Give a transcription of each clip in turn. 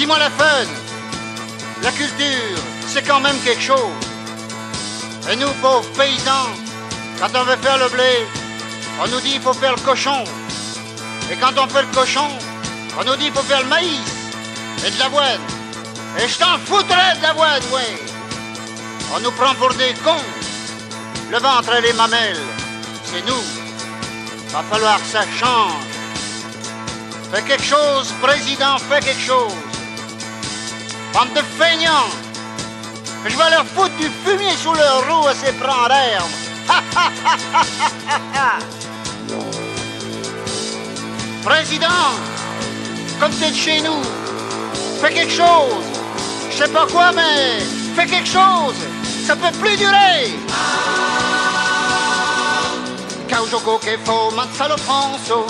Dis-moi la fun, la culture, c'est quand même quelque chose. Et nous, pauvres paysans, quand on veut faire le blé, on nous dit qu'il faut faire le cochon. Et quand on fait le cochon, on nous dit qu'il faut faire le maïs et de l'avoine. Et je t'en foutrais de l'avoine, ouais. On nous prend pour des cons. Le ventre et les mamelles, c'est nous. Va falloir que ça change. Fais quelque chose, président, fais quelque chose. Bande de feignants. Je vais leur foutre du fumier sous leur roue à ces prendre herbe. Président, comme t'es de chez nous, fais quelque chose. Je sais pas quoi, mais fais quelque chose. Ça peut plus durer. Caujoco che fo, mazzalo penso.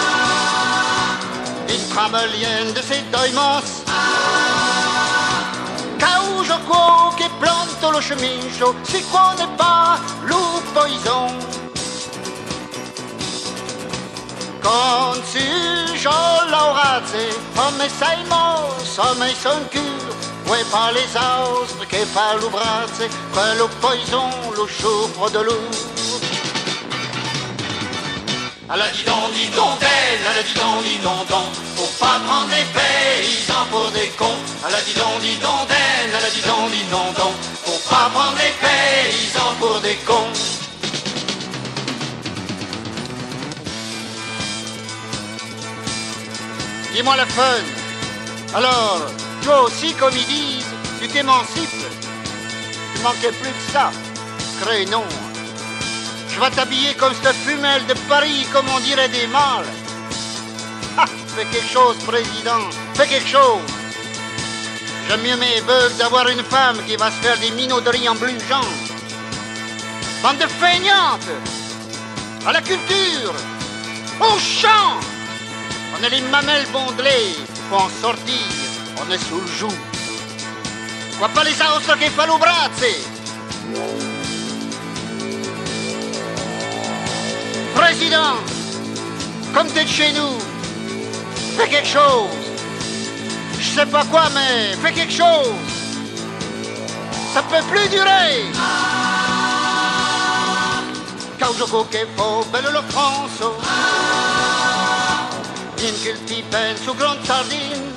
Il tramelien de ces doimos. Caujoco che planto lo chemincho. Si quoi n'est pas loup poison. Quand tu joues l'orazze, comme saimos, comme son cure, ouais pas les astres, che pas l'ouvrazze, que le poison, le choufre de loup. À la didon-didon-delle, à la didon-didon-don, faut pas prendre les paysans pour des cons. À la didon-didon-delle, à la didon-didon-don, faut pas prendre les paysans pour des cons. Dis-moi la fun. Alors, toi aussi, comme ils disent, tu t'émancipes. Tu manquais plus que ça. Crénon. Je vais t'habiller comme cette femelle de Paris, comme on dirait des mâles. Ah, fais quelque chose, président. Fais quelque chose. J'aime mieux mes bugs d'avoir une femme qui va se faire des minauderies en blugeant. Bande de feignantes. À la culture. Au chant. On a les mamelles bondelées, faut en sortir, on est sous le joug. Vois pas les os che fa lo brazze. Président, comme t'es de chez nous, fais quelque chose. Je sais pas quoi, mais fais quelque chose. Ça peut plus durer. Caujoco che fo, bello lo France. In che ti penso, gran sardin.